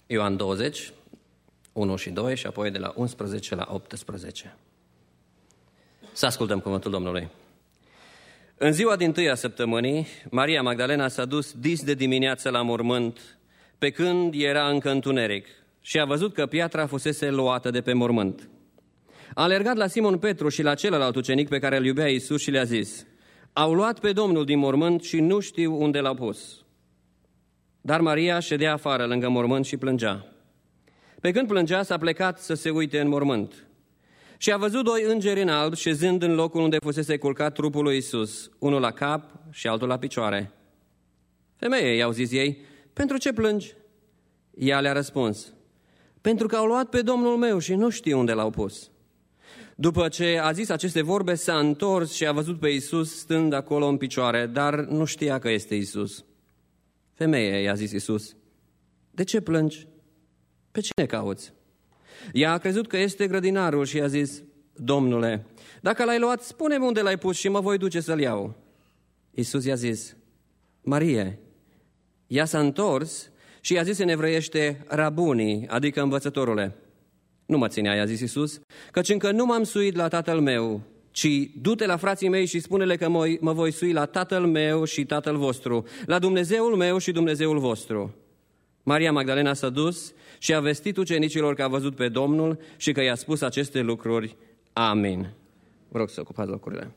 Ioan 20, 1 și 2 și apoi de la 11 la 18. Să ascultăm cuvântul Domnului. În ziua dintâia săptămânii, Maria Magdalena s-a dus dis de dimineață la mormânt, pe când era încă întuneric, și a văzut că piatra fusese luată de pe mormânt. A alergat la Simon Petru și la celălalt ucenic pe care îl iubea Iisus și le-a zis: au luat pe Domnul din mormânt și nu știu unde l-au pus. Dar Maria ședea afară lângă mormânt și plângea. Pe când plângea, s-a plecat să se uite în mormânt. Și a văzut doi îngeri în alb șezând în locul unde fusese culcat trupul lui Iisus, unul la cap și altul la picioare. Femeie, i-au zis ei, pentru ce plângi? Ea le-a răspuns, pentru că au luat pe Domnul meu și nu știu unde l-au pus. După ce a zis aceste vorbe, s-a întors și a văzut pe Iisus stând acolo în picioare, dar nu știa că este Iisus. Femeie, i-a zis Iisus, de ce plângi? Pe cine cauți? Ea a crezut că este grădinarul și i-a zis, Domnule, dacă l-ai luat, spune-mi unde l-ai pus și mă voi duce să-l iau. Iisus i-a zis, Marie. Ea s-a întors și i-a zis în evreiește, Rabuni, adică învățătorule. Nu mă ținea, i-a zis Iisus, căci încă nu m-am suit la tatăl meu, ci du-te la frații mei și spune-le că mă voi sui la tatăl meu și tatăl vostru, la Dumnezeul meu și Dumnezeul vostru. Maria Magdalena s-a dus și a vestit ucenicilor că a văzut pe Domnul și că i-a spus aceste lucruri. Amin. Vă rog să ocupați locurile.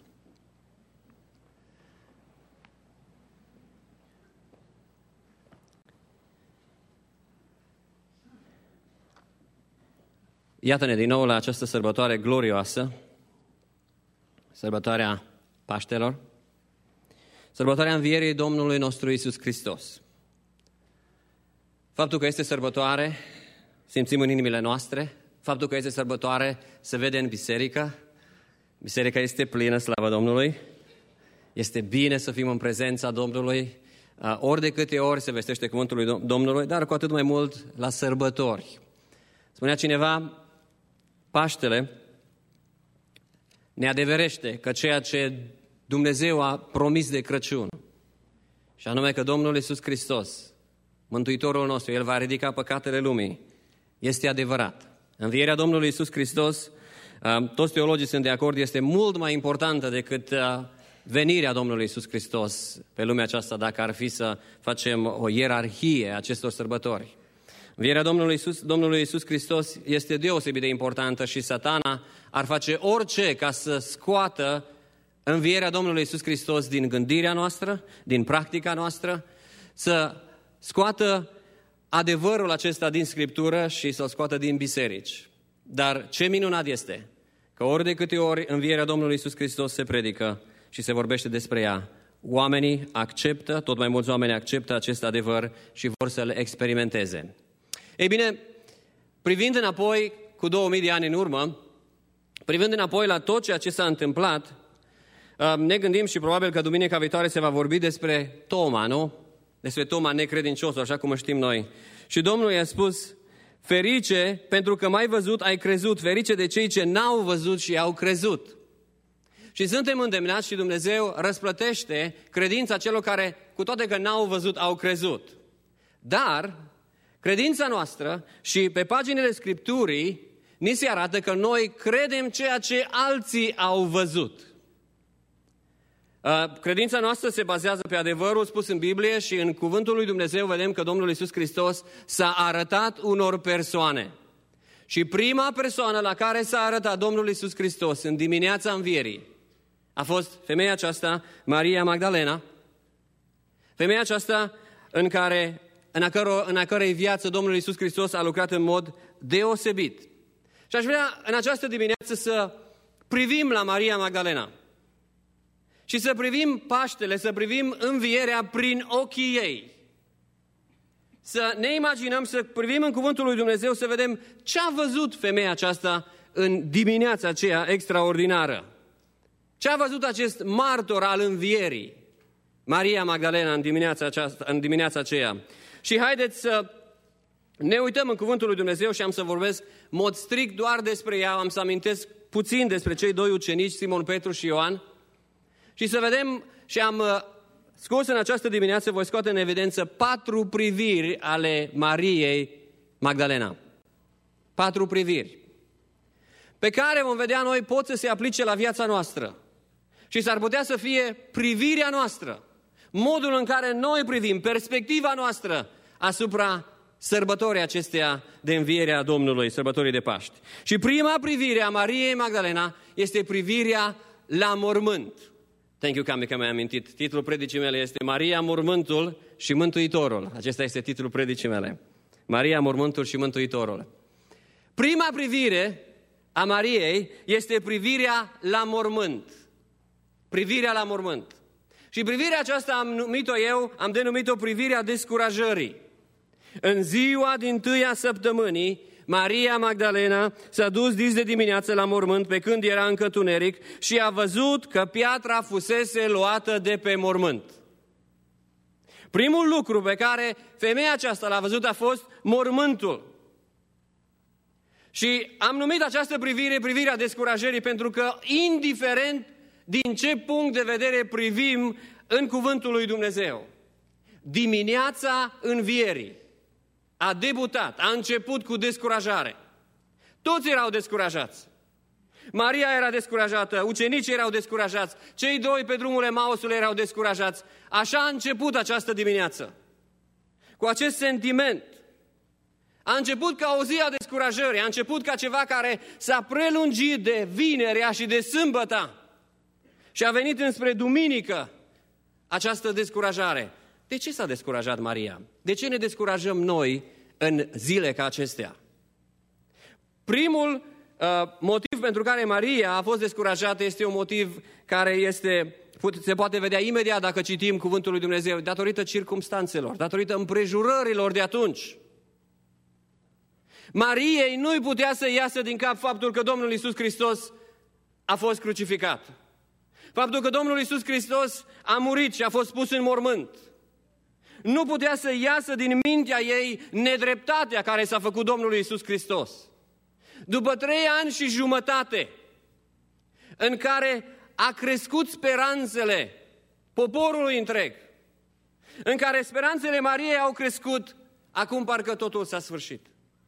Iată-ne din nou la această sărbătoare glorioasă, sărbătoarea Paștelor, sărbătoarea învierii Domnului nostru Iisus Hristos. Faptul că este sărbătoare, simțim în inimile noastre, faptul că este sărbătoare se vede în biserică, biserica este plină, slavă Domnului, este bine să fim în prezența Domnului, ori de câte ori se vestește cuvântul lui Domnului, dar cu atât mai mult la sărbători. Spunea cineva, Paștele ne adeverește că ceea ce Dumnezeu a promis de Crăciun, și anume că Domnul Iisus Hristos, Mântuitorul nostru, El va ridica păcatele lumii, este adevărat. Învierea Domnului Iisus Hristos, toți teologii sunt de acord, este mult mai importantă decât venirea Domnului Iisus Hristos pe lumea aceasta, dacă ar fi să facem o ierarhie a acestor sărbători. Învierea Domnului Iisus Hristos este deosebit de importantă și Satana ar face orice ca să scoată învierea Domnului Iisus Hristos din gândirea noastră, din practica noastră, să scoată adevărul acesta din Scriptură și să-l scoată din biserici. Dar ce minunat este că ori de câte ori învierea Domnului Iisus Hristos se predică și se vorbește despre ea, oamenii acceptă, tot mai mulți oameni acceptă acest adevăr și vor să-l experimenteze. Ei bine, privind înapoi cu 2000 de ani în urmă, privind înapoi la tot ceea ce s-a întâmplat, ne gândim și probabil că duminica viitoare se va vorbi despre Toma, nu? Despre Toma necredinciosul, așa cum știm noi. Și Domnul i-a spus, ferice pentru că m-ai văzut, ai crezut, ferice de cei ce n-au văzut și au crezut. Și suntem îndemnați și Dumnezeu răsplătește credința celor care, cu toate că n-au văzut, au crezut. Dar credința noastră și pe paginile Scripturii ni se arată că noi credem ceea ce alții au văzut. Credința noastră se bazează pe adevărul spus în Biblie și în cuvântul lui Dumnezeu vedem că Domnul Iisus Hristos s-a arătat unor persoane. Și prima persoană la care s-a arătat Domnul Iisus Hristos în dimineața învierii a fost femeia aceasta, Maria Magdalena, femeia aceasta în a cărei viață Domnul Iisus Hristos a lucrat în mod deosebit. Și aș vrea în această dimineață să privim la Maria Magdalena și să privim Paștele, să privim învierea prin ochii ei. Să ne imaginăm, să privim în cuvântul lui Dumnezeu, să vedem ce a văzut femeia aceasta în dimineața aceea extraordinară. Ce a văzut acest martor al învierii, Maria Magdalena, în dimineața aceea. Și haideți să ne uităm în cuvântul lui Dumnezeu și am să vorbesc mod strict doar despre ea, am să amintesc puțin despre cei doi ucenici, Simon Petru și Ioan, și să vedem, și am scos în această dimineață, voi scoate în evidență 4 priviri ale Mariei Magdalena. 4 priviri pe care vom vedea noi pot să se aplice la viața noastră. Și s-ar putea să fie privirea noastră, modul în care noi privim, perspectiva noastră asupra sărbătorii acesteia de învierea Domnului, sărbătorii de Paști. Și prima privire a Mariei Magdalena este privirea la mormânt. Thank you, Cami, că mi-ai amintit. Titlul predicii mele este Maria, mormântul și Mântuitorul. Acesta este titlul predicii mele. Maria, mormântul și Mântuitorul. Prima privire a Mariei este privirea la mormânt. Privirea la mormânt. Și privirea aceasta am denumit-o privirea descurajării. În ziua dintâia săptămânii, Maria Magdalena s-a dus dis de dimineață la mormânt pe când era încă tuneric și a văzut că piatra fusese luată de pe mormânt. Primul lucru pe care femeia aceasta l-a văzut a fost mormântul. Și am numit această privire privirea descurajării pentru că, indiferent din ce punct de vedere privim în cuvântul lui Dumnezeu, dimineața învierii a debutat, a început cu descurajare. Toți erau descurajați. Maria era descurajată, ucenicii erau descurajați, cei doi pe drumul Emausului erau descurajați. Așa a început această dimineață, cu acest sentiment. A început ca o zi a descurajării, a început ca ceva care s-a prelungit de vinerea și de sâmbăta și a venit înspre duminică această descurajare. De ce s-a descurajat Maria? De ce ne descurajăm noi în zile ca acestea? Primul motiv pentru care Maria a fost descurajată este un motiv care se poate vedea imediat dacă citim cuvântul lui Dumnezeu, datorită circumstanțelor, datorită împrejurărilor de atunci. Mariei nu-i putea să iasă din cap faptul că Domnul Iisus Hristos a fost crucificat. Faptul că Domnul Iisus Hristos a murit și a fost pus în mormânt. Nu putea să iasă din mintea ei nedreptatea care s-a făcut Domnului Iisus Hristos. După 3 ani și jumătate în care a crescut speranțele poporului întreg, în care speranțele Mariei au crescut, acum parcă totul s-a sfârșit.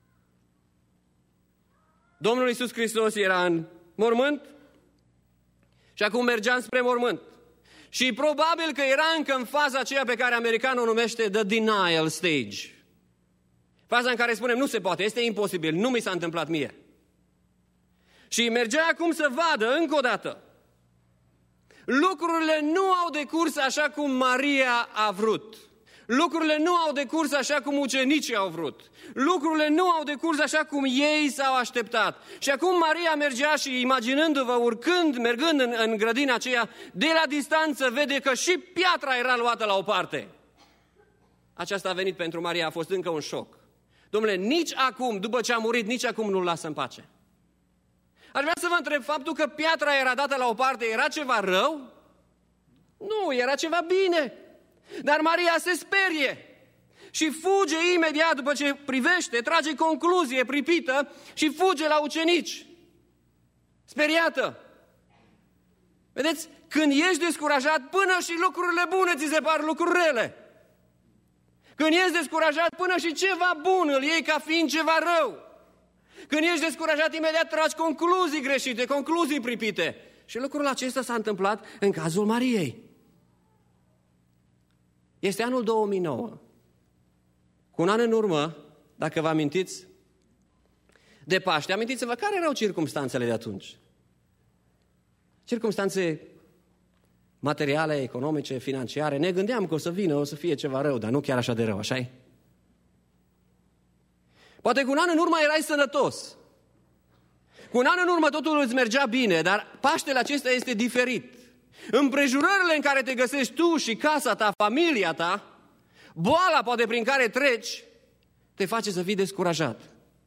Domnul Iisus Hristos era în mormânt și acum mergea spre mormânt. Și probabil că era încă în faza aceea pe care americanul o numește the denial stage. Faza în care spunem, nu se poate, este imposibil, nu mi s-a întâmplat mie. Și mergea acum să vadă încă o dată. Lucrurile nu au decurs așa cum Maria a vrut. Lucrurile nu au decurs așa cum ucenicii au vrut. Lucrurile nu au decurs așa cum ei s-au așteptat. Și acum Maria mergea și, imaginându-vă, mergând în grădina aceea, de la distanță vede că și piatra era luată la o parte. Aceasta a venit pentru Maria, a fost încă un șoc. Dom'le, nici acum, după ce a murit, nici acum nu-l lasă în pace. Aș vrea să vă întreb, faptul că piatra era dată la o parte, era ceva rău? Nu, era ceva bine. Dar Maria se sperie și fuge imediat după ce privește, trage concluzie pripită și fuge la ucenici, speriată. Vedeți, când ești descurajat, până și lucrurile bune ți se par lucruri rele. Când ești descurajat, până și ceva bun îl iei ca fiind ceva rău. Când ești descurajat, imediat tragi concluzii greșite, concluzii pripite. Și lucrul acesta s-a întâmplat în cazul Mariei. Este anul 2009. Cu un an în urmă, dacă vă amintiți, de Paște, amintiți-vă care erau circumstanțele de atunci. Circumstanțe materiale, economice, financiare. Ne gândeam că o să vină, o să fie ceva rău, dar nu chiar așa de rău, așa-i? Poate cu un an în urmă erai sănătos. Cu un an în urmă totul îți mergea bine, dar Paștele acesta este diferit. Împrejurările în care te găsești tu și casa ta, familia ta, boala poate prin care treci, te face să fii descurajat.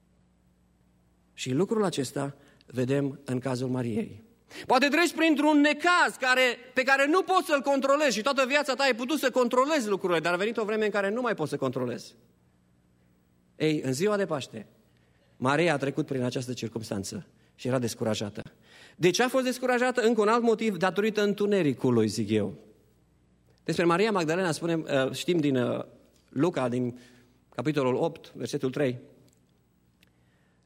Și lucrul acesta vedem în cazul Mariei. Poate treci printr-un necaz pe care nu poți să-l controlezi și toată viața ta ai putut să controlezi lucrurile, dar a venit o vreme în care nu mai poți să controlezi. Ei, în ziua de Paște, Maria a trecut prin această circumstanță și era descurajată. De ce a fost descurajată? Încă un alt motiv, datorită întunericului, zic eu. Despre Maria Magdalena știm din Luca, din capitolul 8, versetul 3,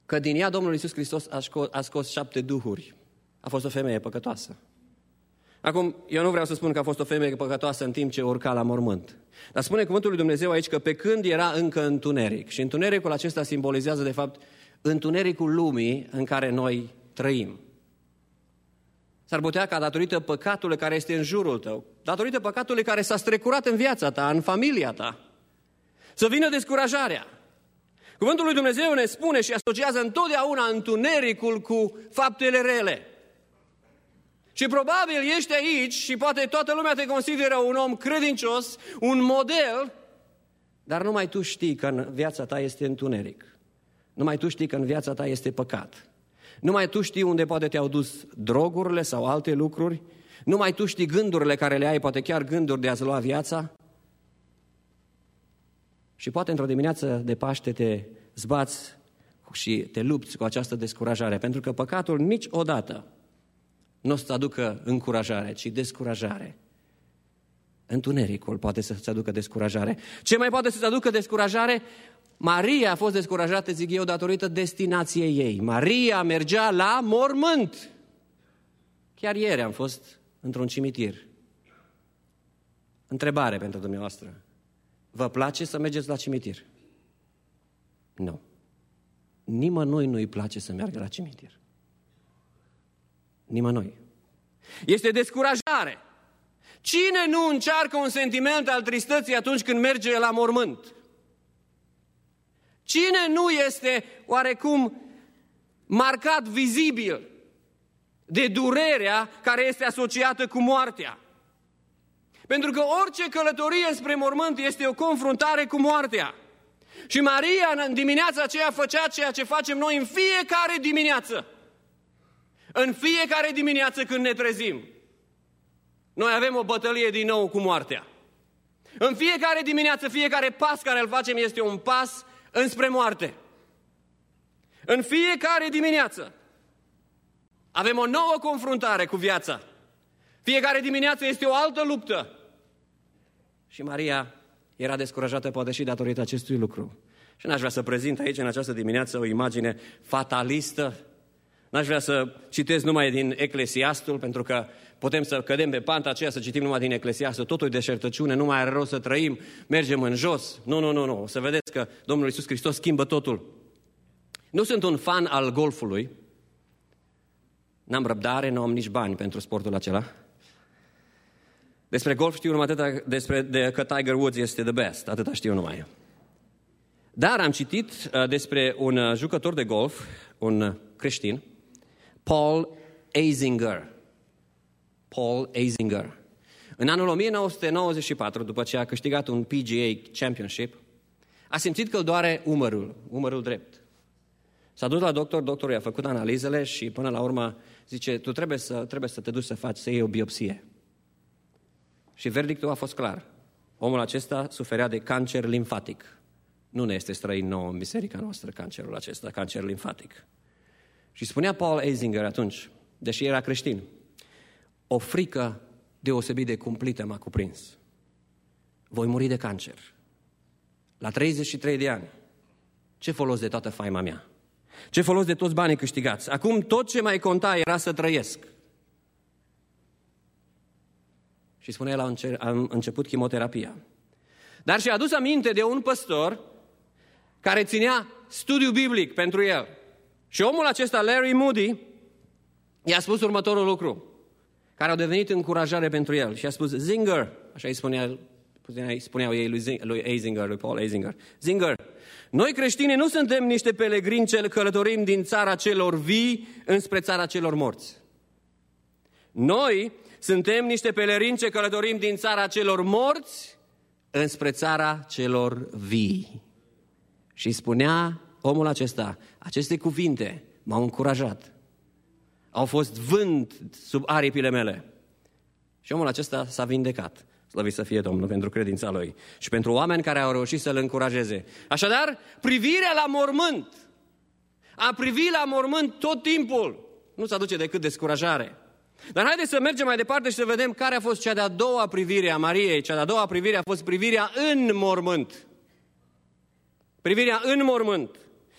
că din ea Domnul Iisus Hristos a scos 7 duhuri. A fost o femeie păcătoasă. Acum, eu nu vreau să spun că a fost o femeie păcătoasă în timp ce urca la mormânt. Dar spune cuvântul lui Dumnezeu aici că pe când era încă întuneric. Și întunericul acesta simbolizează, de fapt, întunericul lumii în care noi trăim. S-ar putea ca datorită păcatului care este în jurul tău, datorită păcatului care s-a strecurat în viața ta, în familia ta, să vină descurajarea. Cuvântul lui Dumnezeu ne spune și asociază întotdeauna întunericul cu faptele rele. Și probabil ești aici și poate toată lumea te consideră un om credincios, un model, dar numai tu știi că în viața ta este întuneric. Numai tu știi că în viața ta este păcat. Numai tu știi unde poate te-au dus drogurile sau alte lucruri. Numai tu știi gândurile care le ai, poate chiar gânduri de a-ți lua viața. Și poate într-o dimineață de Paște te zbați și te lupți cu această descurajare, pentru că păcatul niciodată nu o să-ți aducă încurajare, ci descurajare. Întunericul poate să-ți aducă descurajare. Ce mai poate să-ți aducă descurajare? Maria a fost descurajată, zic eu, datorită destinației ei. Maria mergea la mormânt. Chiar ieri am fost într-un cimitir. Întrebare pentru dumneavoastră. Vă place să mergeți la cimitir? Nu. Nimănui nu-i place să meargă la cimitir. Nimănui. Este descurajare. Cine nu încearcă un sentiment al tristății atunci când merge la mormânt? Cine nu este oarecum marcat vizibil de durerea care este asociată cu moartea? Pentru că orice călătorie spre mormânt este o confruntare cu moartea. Și Maria în dimineața aceea făcea ceea ce facem noi în fiecare dimineață. În fiecare dimineață când ne trezim, noi avem o bătălie din nou cu moartea. În fiecare dimineață, fiecare pas care îl facem este un pas înspre moarte. În fiecare dimineață avem o nouă confruntare cu viața. Fiecare dimineață este o altă luptă. Și Maria era descurajată poate și datorită acestui lucru. Și n-aș vrea să prezint aici în această dimineață o imagine fatalistă. N-aș vrea să citesc numai din Eclesiastul, pentru că putem să cădem pe panta aceea, să citim numai din Eclesiastul, totul e deșertăciune, nu mai are rost să trăim, mergem în jos. Nu. O să vedeți că Domnul Iisus Hristos schimbă totul. Nu sunt un fan al golfului, n-am răbdare, nu am nici bani pentru sportul acela. Despre golf știu numai atâta, că Tiger Woods este the best, atâta știu numai. Dar am citit despre un jucător de golf, un creștin, Paul Azinger. Paul Azinger. În anul 1994, după ce a câștigat un PGA Championship, a simțit că îl doare umărul drept. S-a dus la doctor, doctorul i-a făcut analizele și până la urmă zice, tu trebuie să te duci să iei o biopsie. Și verdictul a fost clar. Omul acesta suferea de cancer limfatic. Nu ne este străin nou în biserica noastră cancerul acesta, cancer limfatic. Și spunea Paul Azinger atunci, deși era creștin, o frică deosebit de cumplită m-a cuprins. Voi muri de cancer. La 33 de ani. Ce folos de toată faima mea? Ce folos de toți banii câștigați? Acum tot ce mai conta era să trăiesc. Și spunea, el a început chimioterapia. Dar și-a adus aminte de un păstor care ținea studiu biblic pentru el. Și omul acesta, Larry Moody, i-a spus următorul lucru, care au devenit încurajare pentru el. Și a spus, Zinger, așa îi spuneau ei lui Azinger, lui Paul Azinger, Zinger, noi creștini nu suntem niște pelegrini ce călătorim din țara celor vii înspre țara celor morți. Noi suntem niște pelerini ce călătorim din țara celor morți înspre țara celor vii. Și spunea omul acesta, aceste cuvinte m-au încurajat. Au fost vânt sub aripile mele. Și omul acesta s-a vindecat. Slăvit să fie Domnul pentru credința lui și pentru oameni care au reușit să-l încurajeze. Așadar, privirea la mormânt, a privi la mormânt tot timpul, nu-ți aduce decât descurajare. Dar haideți să mergem mai departe și să vedem care a fost cea de-a doua privire a Mariei. Cea de-a doua privire a fost privirea în mormânt. Privirea în mormânt.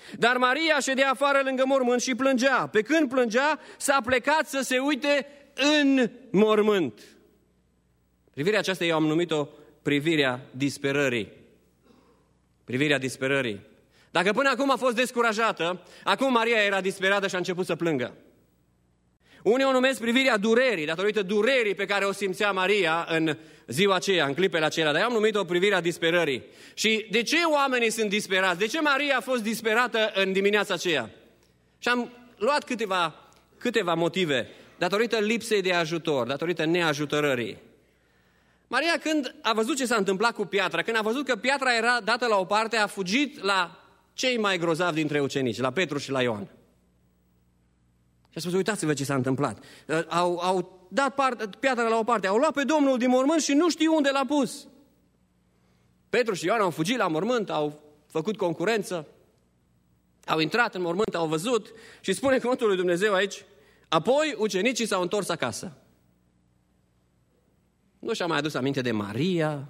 Dar Maria ședea afară lângă mormânt și plângea. Pe când plângea, s-a plecat să se uite în mormânt. Privirea aceasta eu am numit-o privirea disperării. Privirea disperării. Dacă până acum a fost descurajată, acum Maria era disperată și a început să plângă. Unii o numesc privirea durerii, datorită durerii pe care o simțea Maria în ziua aceea, în clipele acelea, dar eu am numit-o privirea disperării. Și de ce oamenii sunt disperați? De ce Maria a fost disperată în dimineața aceea? Și am luat câteva motive, datorită lipsei de ajutor, datorită neajutorării. Maria, când a văzut ce s-a întâmplat cu piatra, când a văzut că piatra era dată la o parte, a fugit la cei mai grozavi dintre ucenici, la Petru și la Ioan. Și a spus, uitați-vă ce s-a întâmplat. Au dat piatra la o parte, au luat pe Domnul din mormânt și nu știu unde l-a pus. Petru și Ioan au fugit la mormânt, au făcut concurență, au intrat în mormânt, au văzut și spune cuvântul lui Dumnezeu aici, apoi ucenicii s-au întors acasă. Nu și-a mai adus aminte de Maria.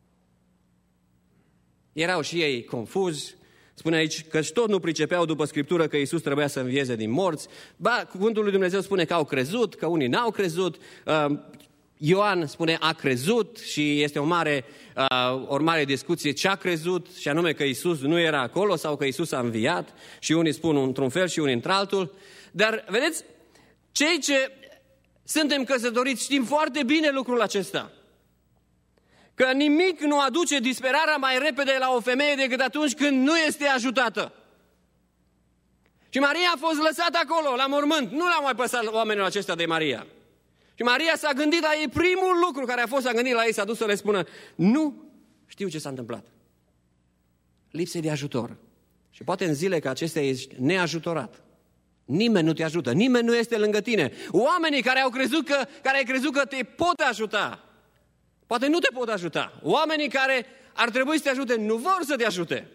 Erau și ei confuzi. Spune aici că tot nu pricepeau după Scriptură că Iisus trebuia să învieze din morți. Ba, cuvântul lui Dumnezeu spune că au crezut, că unii n-au crezut. Ioan spune a crezut și este o mare discuție ce a crezut, și anume că Iisus nu era acolo sau că Iisus a înviat, și unii spun într-un fel și unii într-altul. Dar, vedeți, cei ce suntem căsătoriți știm foarte bine lucrul acesta. Că nimic nu aduce disperarea mai repede la o femeie decât atunci când nu este ajutată. Și Maria a fost lăsată acolo, la mormânt. Nu l-au mai păsat oamenilor acestea de Maria. Și Maria s-a gândit la ei, primul lucru care a fost, s-a gândit la ei, s-a dus să le spună, nu știu ce s-a întâmplat. Lipsă de ajutor. Și poate în zile ca acestea ești neajutorat. Nimeni nu te ajută, nimeni nu este lângă tine. Oamenii care ai crezut că te pot ajuta, poate nu te pot ajuta. Oamenii care ar trebui să te ajute, nu vor să te ajute.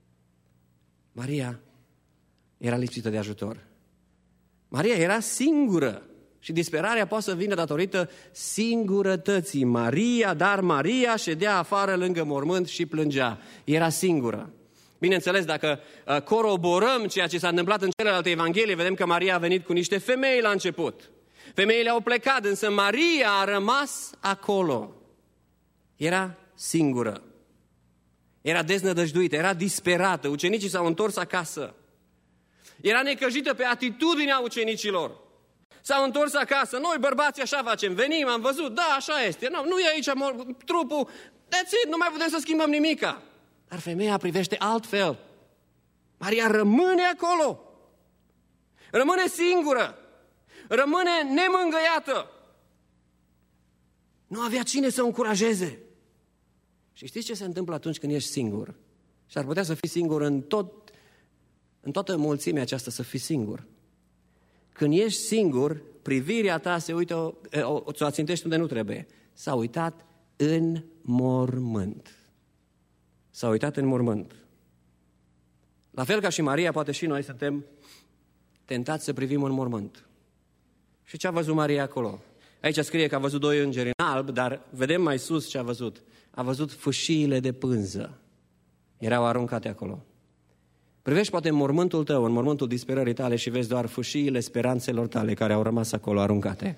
Maria era lipsită de ajutor. Maria era singură. Și disperarea poate să vină datorită singurătății. Dar Maria ședea afară lângă mormânt și plângea. Era singură. Bineînțeles, dacă coroborăm ceea ce s-a întâmplat în celelalte evanghelii, vedem că Maria a venit cu niște femei la început. Femeile au plecat, însă Maria a rămas acolo. Era singură. Era deznădăjduită, era disperată. Ucenicii s-au întors acasă. Era necăjită pe atitudinea ucenicilor. S-au întors acasă. Noi, bărbații, așa facem. Venim, am văzut, da, așa este. Nu e aici trupul. That's it, nu mai putem să schimbăm nimica. Dar femeia privește altfel. Maria rămâne acolo. Rămâne singură. Rămâne nemângâiată. Nu avea cine să o încurajeze. Și știți ce se întâmplă atunci când ești singur? Și ar putea să fii singur în toată mulțimea aceasta, să fii singur. Când ești singur, privirea ta se uită, ți-o ațintești unde nu trebuie. S-a uitat în mormânt. S-a uitat în mormânt. La fel ca și Maria, poate și noi suntem tentați să privim în mormânt. Și ce a văzut Maria acolo? Aici scrie că a văzut doi îngeri în alb, dar vedem mai sus ce a văzut. A văzut fâșiile de pânză. Erau aruncate acolo. Privești poate în mormântul tău, în mormântul disperării tale și vezi doar fâșiile speranțelor tale care au rămas acolo aruncate.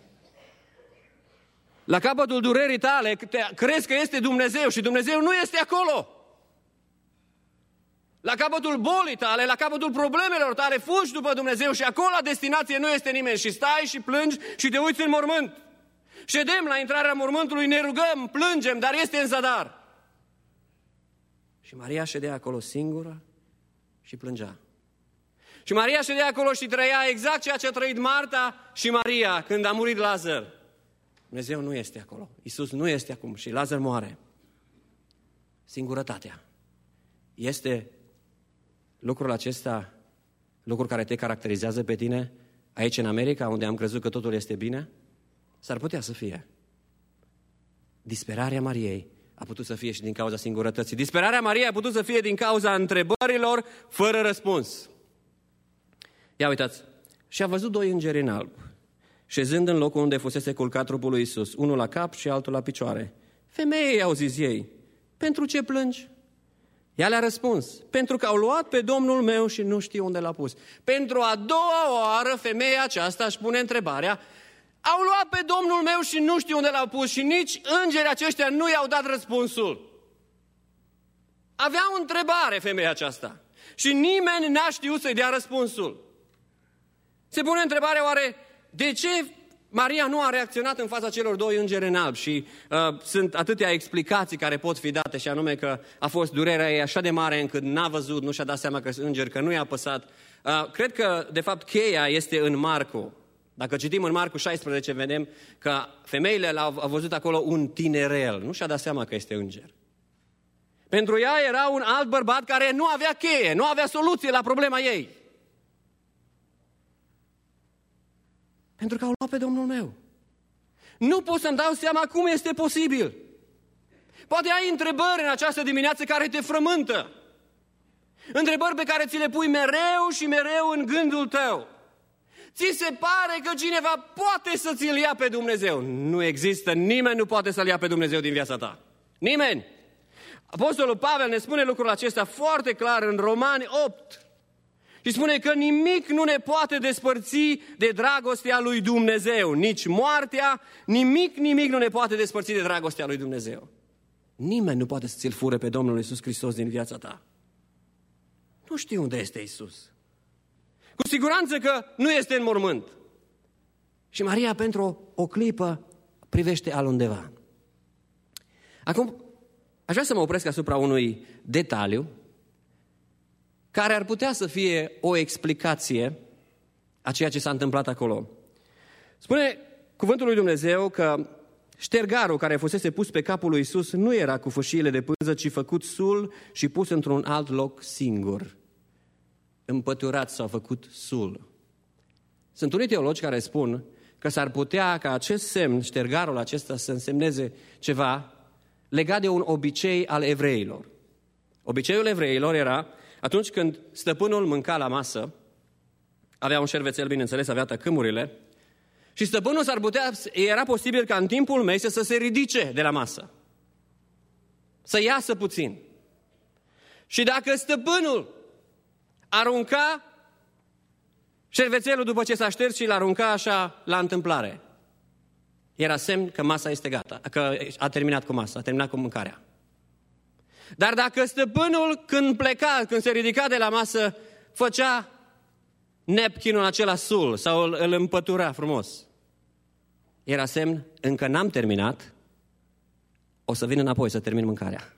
La capătul durerii tale crezi că este Dumnezeu și Dumnezeu nu este acolo. La capătul bolii tale, la capătul problemelor tale, fugi după Dumnezeu și acolo la destinație nu este nimeni și stai și plângi și te uiți în mormânt. Ședem la intrarea mormântului, ne rugăm, plângem, dar este în zadar. Și Maria ședea acolo singură și plângea. Și Maria ședea acolo și trăia exact ceea ce a trăit Marta și Maria când a murit Lazar. Dumnezeu nu este acolo. Iisus nu este acum și Lazar moare. Singurătatea. Este lucrul acesta, lucrul care te caracterizează pe tine aici în America, unde am crezut că totul este bine? S-ar putea să fie. Disperarea Mariei a putut să fie și din cauza singurătății. Disperarea Mariei a putut să fie din cauza întrebărilor fără răspuns. Ia uitați, și a văzut doi îngeri în alb, șezând în locul unde fusese culcat trupul lui Iisus, unul la cap și altul la picioare. Femeie, au zis ei, pentru ce plângi? Ea le-a răspuns, pentru că au luat pe Domnul meu și nu știu unde l-a pus. Pentru a doua oară, femeia aceasta își pune întrebarea, au luat pe Domnul meu și nu știu unde l-au pus și nici îngerii aceștia nu i-au dat răspunsul. Avea o întrebare femeia aceasta și nimeni n-a știut să-i dea răspunsul. Se pune întrebarea, oare de ce Maria nu a reacționat în fața celor doi îngeri în alb? Și sunt atâtea explicații care pot fi date, și anume că a fost durerea ei așa de mare încât n-a văzut, nu și-a dat seama că sunt îngeri, că nu i-a păsat. Cred că, de fapt, cheia este în Marcu. Dacă citim în Marcu 16, vedem că femeile au văzut acolo un tinerel. Nu și-a dat seama că este înger. Pentru ea era un alt bărbat care nu avea cheie, nu avea soluție la problema ei. Pentru că au luat pe Domnul meu. Nu pot să-mi dau seama cum este posibil. Poate ai întrebări în această dimineață care te frământă. Întrebări pe care ți le pui mereu și mereu în gândul tău. Ți se pare că cineva poate să ți-l ia pe Dumnezeu. Nu există, nimeni nu poate să-l ia pe Dumnezeu din viața ta. Nimeni. Apostolul Pavel ne spune lucrul acesta foarte clar în Romani 8. Și spune că nimic nu ne poate despărți de dragostea lui Dumnezeu. Nici moartea, nimic nu ne poate despărți de dragostea lui Dumnezeu. Nimeni nu poate să ți-l fure pe Domnul Iisus Hristos din viața ta. Nu știu unde este Iisus. Cu siguranță că nu este în mormânt. Și Maria pentru o clipă privește altundeva. Acum, aș vrea să mă opresc asupra unui detaliu care ar putea să fie o explicație a ceea ce s-a întâmplat acolo. Spune cuvântul lui Dumnezeu că ștergarul care fusese pus pe capul lui Iisus nu era cu fâșiile de pânză, ci făcut sul și pus într-un alt loc singur. Împăturat s-a făcut sul. Sunt unii teologi care spun că s-ar putea ca acest semn, ștergarul acesta, să însemneze ceva legat de un obicei al evreilor. Obiceiul evreilor era, atunci când stăpânul mânca la masă, avea un șervețel, bineînțeles, avea tăcâmurile, și stăpânul era posibil ca în timpul mesei să se ridice de la masă, să iasă puțin. Și dacă stăpânul arunca șervețelul după ce s-a șters și l-arunca așa la întâmplare, era semn că masa este gata, că a terminat cu masa, a terminat cu mâncarea. Dar dacă stăpânul când pleca, când se ridica de la masă, făcea napkinul acela sul sau îl împătura frumos, era semn, încă n-am terminat, o să vin înapoi să termin mâncarea.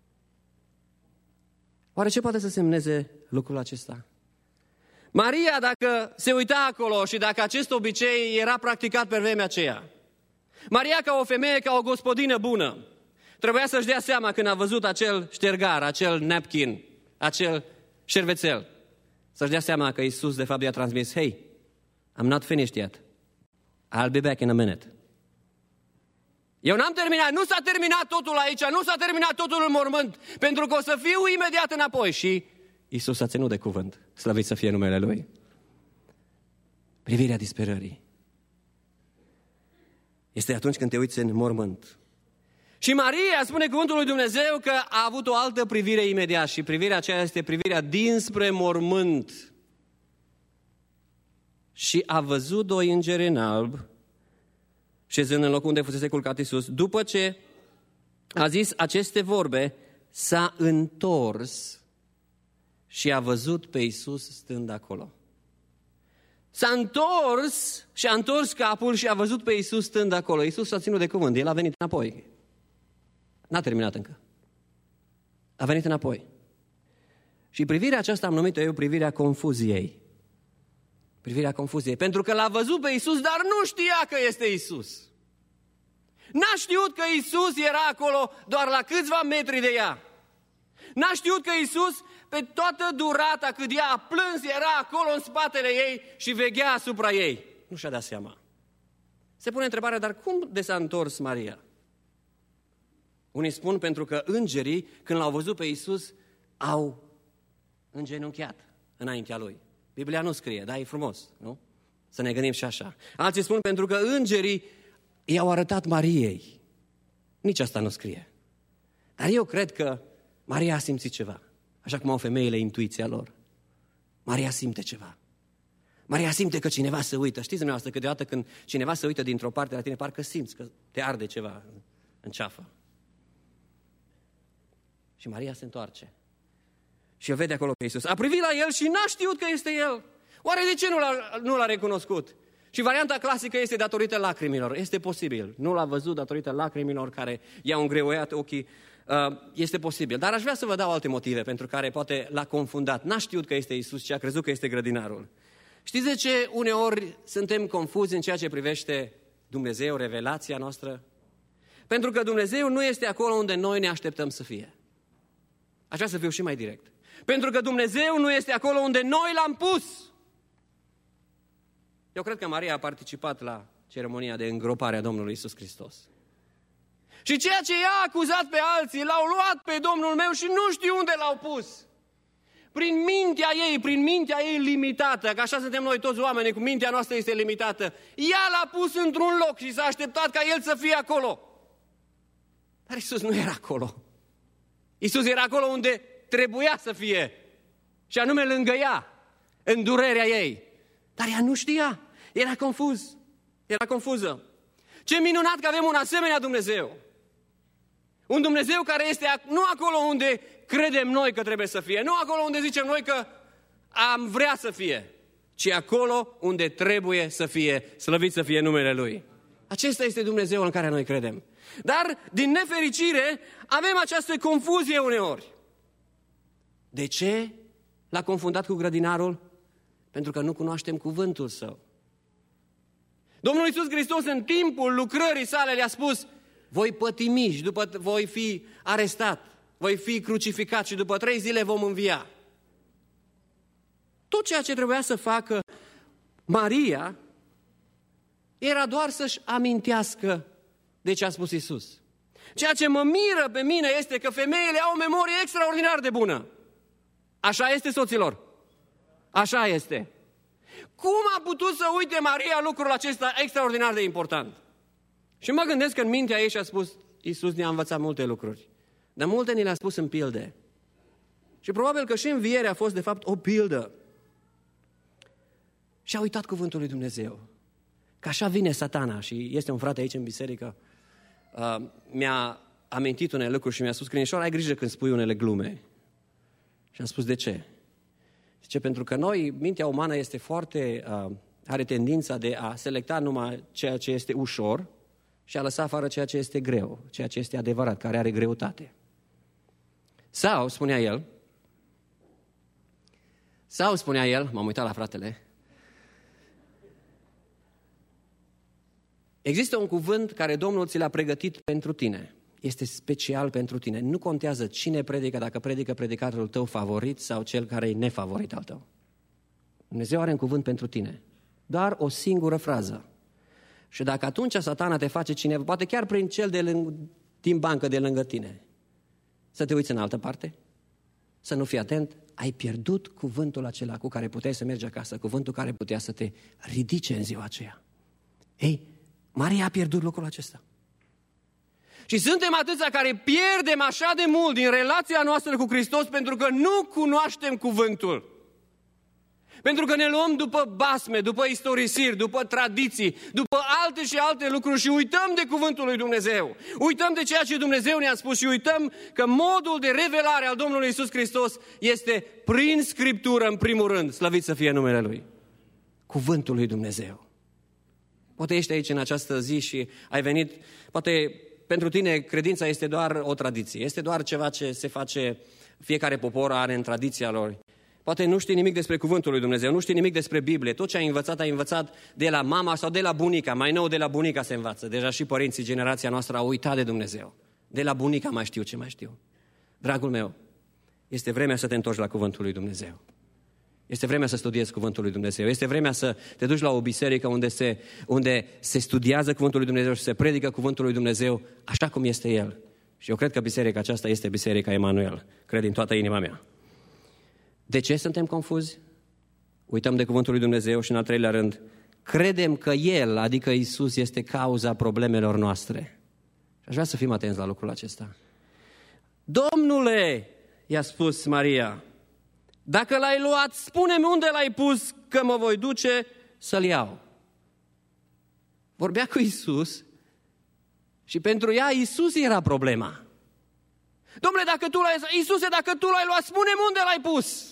Oare ce poate să semneze lucrul acesta? Maria, dacă se uita acolo și dacă acest obicei era practicat pe vremea aceea, Maria, ca o femeie, ca o gospodină bună, trebuia să-și dea seama când a văzut acel ștergar, acel napkin, acel șervețel, să-și dea seama că Iisus de fapt i-a transmis, hey, I'm not finished yet. I'll be back in a minute. Eu n-am terminat, nu s-a terminat totul aici, nu s-a terminat totul în mormânt, pentru că o să fiu imediat înapoi. Și Iisus a ținut de cuvânt, slăvit să fie numele Lui. Privirea disperării este atunci când te uiți în mormânt. Și Maria, spune cuvântul lui Dumnezeu, că a avut o altă privire imediat și privirea aceea este privirea dinspre mormânt. Și a văzut doi îngeri în alb, șezând în locul unde fusese culcat Iisus. După ce a zis aceste vorbe, s-a întors și a văzut pe Iisus stând acolo. S-a întors și a întors capul și a văzut pe Iisus stând acolo. Iisus s-a ținut de cuvânt, El a venit înapoi. N-a terminat încă. A venit înapoi. Și privirea aceasta am numit-o eu privirea confuziei. Privirea confuziei. Pentru că l-a văzut pe Iisus, dar nu știa că este Iisus. N-a știut că Iisus era acolo doar la câțiva metri de ea. N-a știut că Iisus, pe toată durata cât ea a plâns, era acolo în spatele ei și veghea asupra ei. Nu și-a dat seama. Se pune întrebarea, dar cum de s-a întors Maria? Unii spun pentru că îngerii, când l-au văzut pe Iisus, au îngenunchiat înaintea Lui. Biblia nu scrie, dar e frumos, nu? Să ne gândim și așa. Alții spun pentru că îngerii i-au arătat Mariei. Nici asta nu scrie. Dar eu cred că Maria a simțit ceva, așa cum au femeile intuiția lor. Maria simte ceva. Maria simte că cineva se uită. Știți dumneavoastră, câteodată când cineva se uită dintr-o parte la tine, parcă simți că te arde ceva în ceafă. Și Maria se întoarce. Și o vede acolo pe Iisus. A privit la el și n-a știut că este el. Oare de ce nu l-a recunoscut? Și varianta clasică este datorită lacrimilor. Este posibil. Nu l-a văzut datorită lacrimilor care i-au îngreuiat ochii. Este posibil. Dar aș vrea să vă dau alte motive pentru care poate l-a confundat. N-a știut că este Iisus, ci a crezut că este grădinarul. Știți de ce uneori suntem confuzi în ceea ce privește Dumnezeu, revelația noastră? Pentru că Dumnezeu nu este acolo unde noi ne așteptăm să fie. Aș vrea să fiu și mai direct. Pentru că Dumnezeu nu este acolo unde noi l-am pus. Eu cred că Maria a participat la ceremonia de îngropare a Domnului Iisus Hristos. Și ceea ce i-a acuzat pe alții, l-au luat pe Domnul meu și nu știu unde l-au pus. Prin mintea ei limitată, că așa suntem noi toți oamenii, cu mintea noastră este limitată, ea l-a pus într-un loc și s-a așteptat ca el să fie acolo. Dar Iisus nu era acolo. Iisus era acolo unde trebuia să fie, și anume lângă ea, în durerea ei. Dar ea nu știa, era confuză. Ce minunat că avem un asemenea Dumnezeu. Un Dumnezeu care este nu acolo unde credem noi că trebuie să fie, nu acolo unde zicem noi că am vrea să fie, ci acolo unde trebuie să fie, slăvit să fie numele Lui. Acesta este Dumnezeu în care noi credem. Dar, din nefericire, avem această confuzie uneori. De ce l-a confundat cu grădinarul? Pentru că nu cunoaștem cuvântul Său. Domnul Iisus Hristos, în timpul lucrării sale, le-a spus: voi pătimi și după voi fi arestat, voi fi crucificat și după 3 zile vom învia. Tot ceea ce trebuia să facă Maria era doar să-și amintească de ce a spus Iisus. Ceea ce mă miră pe mine este că femeile au o memorie extraordinar de bună. Așa este, soților? Așa este. Cum a putut să uite Maria lucrul acesta extraordinar de important? Și mă gândesc că în mintea ei și-a spus: Iisus ne-a învățat multe lucruri, dar multe ni le-a spus în pilde. Și probabil că și învierea a fost de fapt o pildă. Și a uitat cuvântul lui Dumnezeu. Că așa vine Satana. Și este un frate aici în biserică, mi-a amintit unele lucruri și mi-a spus: Crinișor, ai grijă când spui unele glume. Și am spus: de ce? Zice, pentru că noi, mintea umană este foarte, are tendința de a selecta numai ceea ce este ușor și a lăsa afară ceea ce este greu, ceea ce este adevărat, care are greutate. Sau, spunea el, m-am uitat la fratele, există un cuvânt care Domnul ți l-a pregătit pentru tine. Este special pentru tine. Nu contează cine predică, dacă predică predicatorul tău favorit sau cel care e nefavorit al tău. Dumnezeu are un cuvânt pentru tine. Doar o singură frază. Și dacă atunci Satana te face cineva, poate chiar prin cel din bancă de lângă tine, să te uiți în altă parte, să nu fii atent, ai pierdut cuvântul acela cu care puteai să mergi acasă, cuvântul care putea să te ridice în ziua aceea. Ei, Maria a pierdut lucrul acesta. Și suntem atâția care pierdem așa de mult din relația noastră cu Hristos pentru că nu cunoaștem cuvântul. Pentru că ne luăm după basme, după istorisiri, după tradiții, după alte și alte lucruri și uităm de cuvântul lui Dumnezeu. Uităm de ceea ce Dumnezeu ne-a spus și uităm că modul de revelare al Domnului Iisus Hristos este prin Scriptură în primul rând, slăvit să fie numele Lui. Cuvântul lui Dumnezeu. Poate ești aici în această zi și ai venit, poate pentru tine credința este doar o tradiție, este doar ceva ce se face, fiecare popor are în tradiția lor. Poate nu știi nimic despre cuvântul lui Dumnezeu, nu știi nimic despre Biblie, tot ce ai învățat de la mama sau de la bunica, mai nou de la bunica se învață. Deja și părinții, generația noastră, au uitat de Dumnezeu. De la bunica mai știu ce mai știu. Dragul meu, este vremea să te întorci la cuvântul lui Dumnezeu. Este vremea să studiezi cuvântul lui Dumnezeu. Este vremea să te duci la o biserică unde se studiază cuvântul lui Dumnezeu și se predică cuvântul lui Dumnezeu așa cum este El. Și eu cred că biserica aceasta este Biserica Emanuel. Cred din toată inima mea. De ce suntem confuzi? Uităm de cuvântul lui Dumnezeu și în al treilea rând, credem că El, adică Iisus, este cauza problemelor noastre. Și aș vrea să fim atenți la lucrul acesta. Domnule, i-a spus Maria, dacă l-ai luat, spune-mi unde l-ai pus, că mă voi duce să-l iau. Vorbea cu Iisus și pentru ea Iisus era problema. Dom'le, Iisuse, dacă tu l-ai luat, spune-mi unde l-ai pus.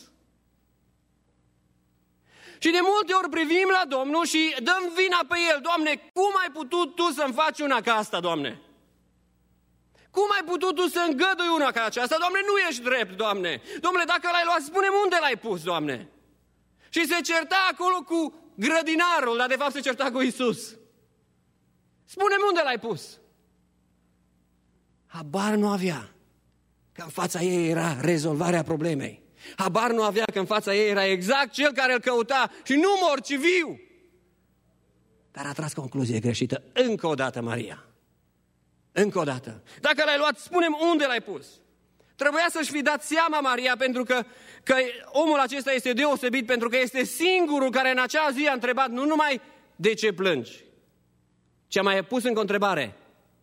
Și de multe ori privim la Domnul și dăm vina pe El. Doamne, cum ai putut Tu să-mi faci una ca asta, Doamne? Cum ai putut Tu să îngădui una ca aceasta? Doamne, nu ești drept, Doamne. Dom'le, dacă l-ai luat, spune-mi unde l-ai pus, Doamne. Și se certa acolo cu grădinarul, dar de fapt se certa cu Iisus. Spune-mi unde l-ai pus. Habar nu avea că în fața ei era rezolvarea problemei. Habar nu avea că în fața ei era exact cel care îl căuta și nu mor, ci viu. Dar a tras concluzie greșită încă o dată Maria. Încă o dată. Dacă l-ai luat, spune-mi unde l-ai pus. Trebuia să-și fi dat seama Maria pentru că omul acesta este deosebit, pentru că este singurul care în acea zi a întrebat nu numai de ce plângi, ci a mai pus încă o întrebare.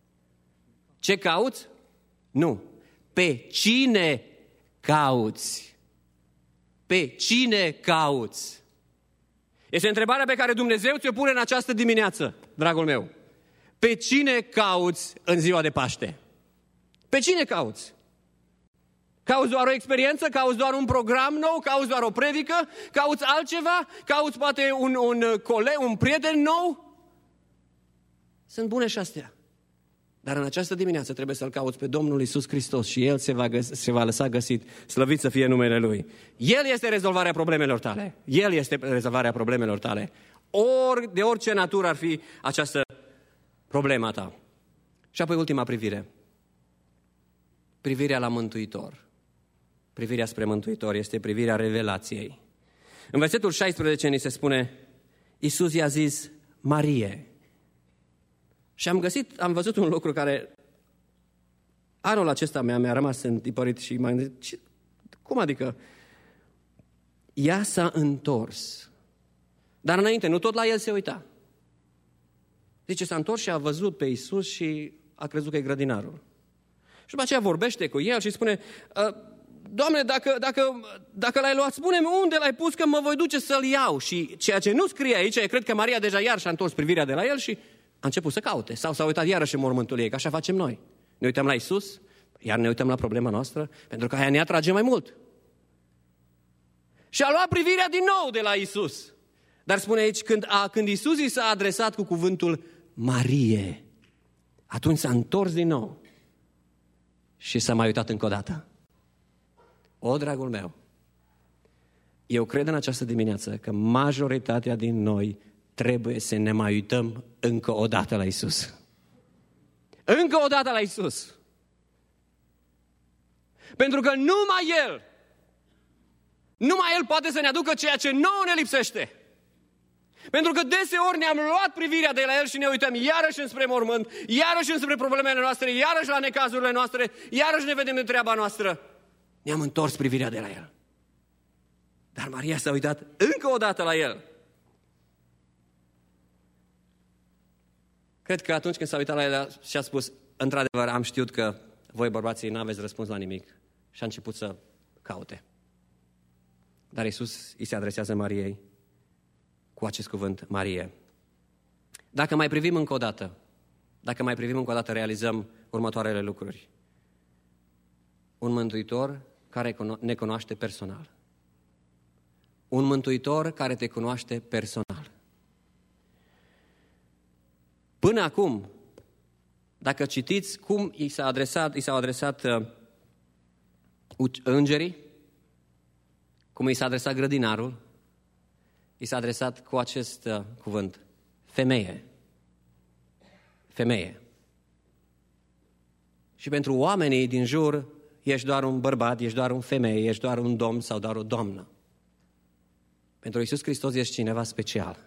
Ce cauți? Nu. Pe cine cauți? Pe cine cauți? Este întrebarea pe care Dumnezeu ți-o pune în această dimineață, dragul meu. Pe cine cauți în ziua de Paște? Pe cine cauți? Cauți doar o experiență? Cauți doar un program nou? Cauți doar o predică? Cauți altceva? Cauți poate un prieten nou? Sunt bune și astea. Dar în această dimineață trebuie să-L cauți pe Domnul Iisus Hristos și El se va lăsa găsit, slăvit să fie numele Lui. El este rezolvarea problemelor tale. El este rezolvarea problemelor tale. De orice natură ar fi această problema ta. Și apoi ultima privire. Privirea la Mântuitor. Privirea spre Mântuitor este privirea revelației. În versetul 16 ni se spune, Iisus i-a zis, Marie. Și am văzut un lucru care anul acesta mi-a rămas întipărit și m-am gândit, cum adică? Ea s-a întors. Dar înainte, nu tot la el se uita. Zice, s-a întors și a văzut pe Iisus și a crezut că e grădinarul. Și după aceea vorbește cu el și spune, Doamne, dacă l-ai luat, spune-mi unde l-ai pus, că mă voi duce să-l iau. Și ceea ce nu scrie aici, cred că Maria deja iar și-a întors privirea de la el și a început să caute. Sau s-a uitat iarăși în mormântul ei, că așa facem noi. Ne uităm la Iisus, iar ne uităm la problema noastră, pentru că aia ne atrage mai mult. Și a luat privirea din nou de la Iisus. Dar spune aici, când Iisus i s-a adresat cu cuvântul Marie, atunci s-a întors din nou și s-a mai uitat încă o dată. O, dragul meu, eu cred în această dimineață că majoritatea din noi trebuie să ne mai uităm încă o dată la Iisus. Încă o dată la Iisus. Pentru că numai El poate să ne aducă ceea ce nouă ne lipsește. Pentru că deseori ne-am luat privirea de la El și ne uităm iarăși înspre mormânt, iarăși înspre problemele noastre, iarăși la necazurile noastre, iarăși ne vedem de treaba noastră. Ne-am întors privirea de la El. Dar Maria s-a uitat încă o dată la El. Cred că atunci când s-a uitat la El și a spus, într-adevăr, am știut că voi, bărbații, n-aveți răspuns la nimic. Și a început să caute. Dar Iisus îi se adresează Mariei cu acest cuvânt, Marie. Dacă mai privim încă o dată, realizăm următoarele lucruri. Un mântuitor care ne cunoaște personal. Un mântuitor care te cunoaște personal. Până acum, dacă citiți cum i s-au adresat îngerii, cum i s-a adresat grădinarul, i s-a adresat cu acest cuvânt, femeie. Femeie. Și pentru oamenii din jur, ești doar un bărbat, ești doar un femeie, ești doar un domn sau doar o doamnă. Pentru Iisus Hristos ești cineva special.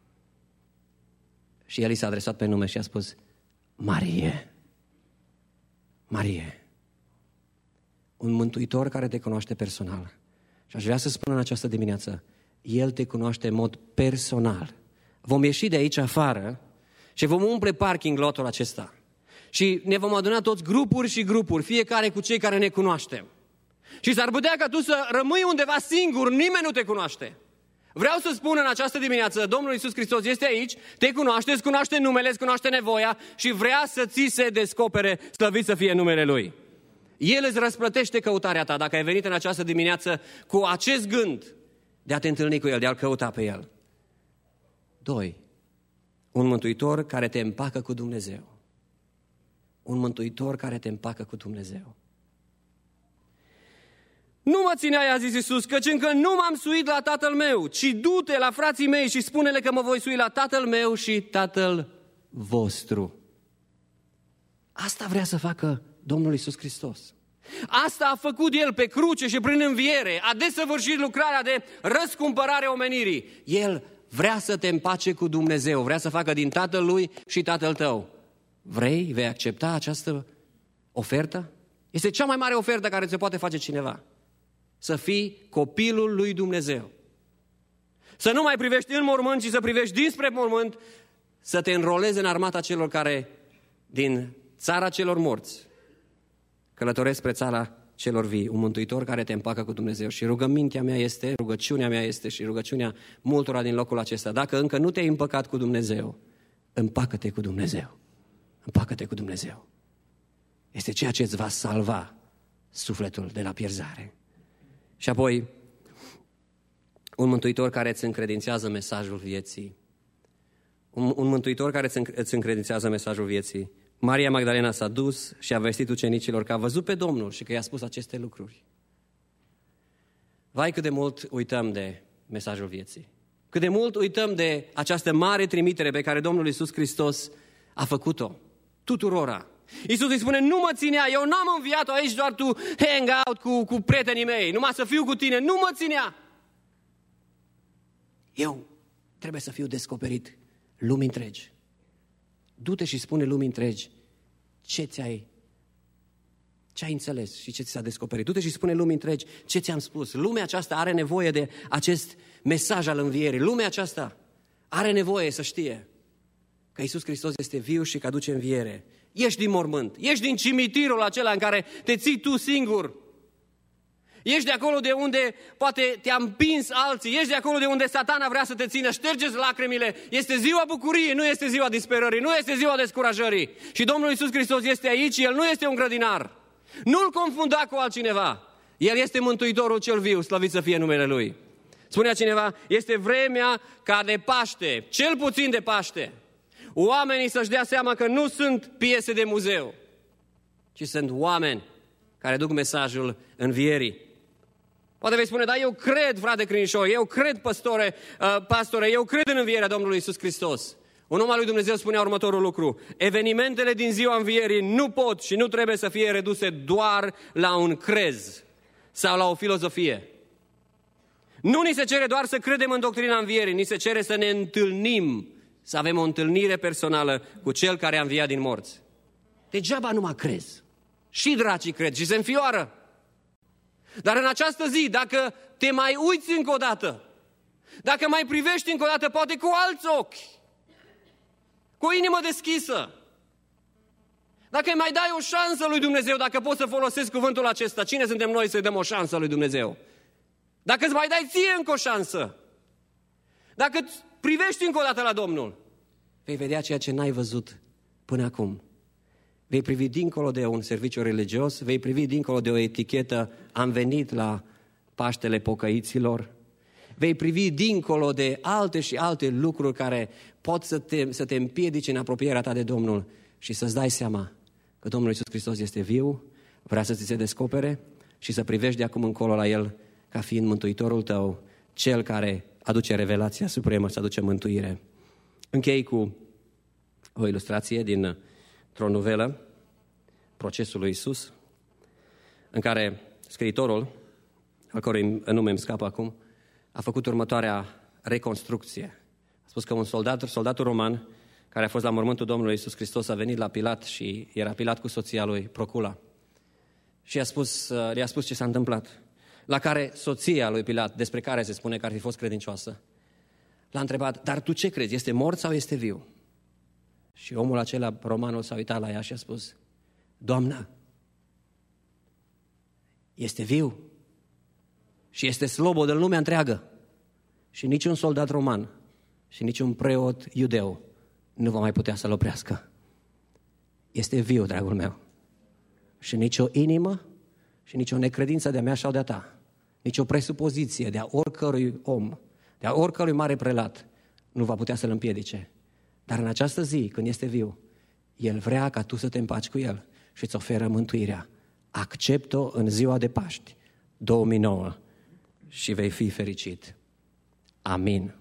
Și El i s-a adresat pe nume și a spus, Marie. Marie. Un mântuitor care te cunoaște personal. Și aș vrea să spun în această dimineață, El te cunoaște în mod personal. Vom ieși de aici afară și vom umple parking lotul acesta. Și ne vom aduna toți grupuri și grupuri, fiecare cu cei care ne cunoaștem. Și s-ar putea ca tu să rămâi undeva singur, nimeni nu te cunoaște. Vreau să spun în această dimineață, Domnul Iisus Hristos este aici, te cunoaște, îți cunoaște numele, îți cunoaște nevoia și vrea să ți se descopere, slăvit să fie numele Lui. El îți răsplătește căutarea ta dacă ai venit în această dimineață cu acest gând de a te întâlni cu El, de a-L căuta pe El. 2. Un mântuitor care te împacă cu Dumnezeu. Un mântuitor care te împacă cu Dumnezeu. Nu mă țineai, a zis Iisus, căci încă nu m-am suit la tatăl meu, ci du-te la frații mei și spune-le că mă voi sui la tatăl meu și tatăl vostru. Asta vrea să facă Domnul Iisus Hristos. Asta a făcut El pe cruce și prin înviere, a desăvârșit lucrarea de răscumpărare a omenirii. El vrea să te împace cu Dumnezeu, vrea să facă din tatăl Lui și tatăl tău. Vrei? Vei accepta această ofertă? Este cea mai mare ofertă care ți-o poate face cineva. Să fii copilul lui Dumnezeu. Să nu mai privești în mormânt, ci să privești dinspre mormânt, să te înrolezi în armata celor care, din țara celor morți, călătoresc spre țara celor vii, un mântuitor care te împacă cu Dumnezeu. Și rugăciunea mea este și rugăciunea multora din locul acesta. Dacă încă nu te-ai împăcat cu Dumnezeu, împacă-te cu Dumnezeu. Împacă-te cu Dumnezeu. Este ceea ce îți va salva sufletul de la pierzare. Și apoi, un mântuitor care îți încredințează mesajul vieții. Un mântuitor care îți încredințează mesajul vieții. Maria Magdalena s-a dus și a vestit ucenicilor că a văzut pe Domnul și că i-a spus aceste lucruri. Vai cât de mult uităm de mesajul vieții. Cât de mult uităm de această mare trimitere pe care Domnul Iisus Hristos a făcut-o tuturora. Iisus îi spune, nu mă ținea, eu n-am înviat-o aici doar tu hang out cu prietenii mei, numai să fiu cu tine, nu mă ținea. Eu trebuie să fiu descoperit lumii întregi. Du-te și spune lumii întregi ce ai înțeles și ce ți s-a descoperit. Du-te și spune lumii întregi ce ți-am spus. Lumea aceasta are nevoie de acest mesaj al învierii. Lumea aceasta are nevoie să știe că Iisus Hristos este viu și că aduce înviere. Ieși din mormânt, ieși din cimitirul acela în care te ții tu singur. Ieși de acolo de unde poate te-a împins alții, ieși de acolo de unde Satana vrea să te țină, ștergeți lacrimile. Este ziua bucuriei, nu este ziua disperării, nu este ziua descurajării. Și Domnul Iisus Hristos este aici, El nu este un grădinar. Nu-L confunda cu altcineva. El este Mântuitorul cel viu, slăvit să fie numele Lui. Spunea cineva, este vremea ca de Paște, cel puțin de Paște, oamenii să-și dea seama că nu sunt piese de muzeu, ci sunt oameni care duc mesajul învierii. Poate vei spune, da, eu cred, frate Crinișor, eu cred, pastore, eu cred în învierea Domnului Iisus Hristos. Un om al lui Dumnezeu spunea următorul lucru, evenimentele din ziua învierii nu pot și nu trebuie să fie reduse doar la un crez sau la o filozofie. Nu ni se cere doar să credem în doctrina învierii, ni se cere să ne întâlnim, să avem o întâlnire personală cu Cel care a înviat din morți. Degeaba numai crezi. Și dracii cred și se înfioară. Dar în această zi, dacă te mai uiți încă o dată, dacă mai privești încă o dată, poate cu alți ochi, cu o inimă deschisă, dacă îi mai dai o șansă lui Dumnezeu, dacă poți să folosesc cuvântul acesta, cine suntem noi să-i dăm o șansă lui Dumnezeu? Dacă îți mai dai ție încă o șansă, dacă privești încă o dată la Domnul, vei vedea ceea ce n-ai văzut până acum. Vei privi dincolo de un serviciu religios, vei privi dincolo de o etichetă, am venit la Paștele Pocăiților, vei privi dincolo de alte și alte lucruri care pot să te împiedice în apropierea ta de Domnul și să-ți dai seama că Domnul Iisus Hristos este viu, vrea să ți se descopere și să privești de acum încolo la El ca fiind Mântuitorul tău, Cel care aduce revelația supremă, să aduce mântuire. Închei cu o ilustrație dintr-o novelă, Procesul lui Iisus, în care scriitorul, al cărui nume îmi scapă acum, a făcut următoarea reconstrucție. A spus că un soldatul roman, care a fost la mormântul Domnului Iisus Hristos, a venit la Pilat și era Pilat cu soția lui, Procula. Și i-a spus ce s-a întâmplat. La care soția lui Pilat, despre care se spune că ar fi fost credincioasă, l-a întrebat, dar tu ce crezi, este mort sau este viu? Și omul acela, romanul, s-a uitat la ea și a spus, Doamnă, este viu și este slobodă în lumea întreagă. Și niciun soldat roman și niciun preot iudeu nu va mai putea să-l oprească. Este viu, dragul meu. Și nicio inimă și nicio necredință de-a mea sau de-a ta, nicio presupoziție de-a oricărui om, de-a oricărui mare prelat, nu va putea să-l împiedice. Dar în această zi, când este viu, El vrea ca tu să te împaci cu El și îți oferă mântuirea. Accept-o în ziua de Paști, 2009, și vei fi fericit. Amin.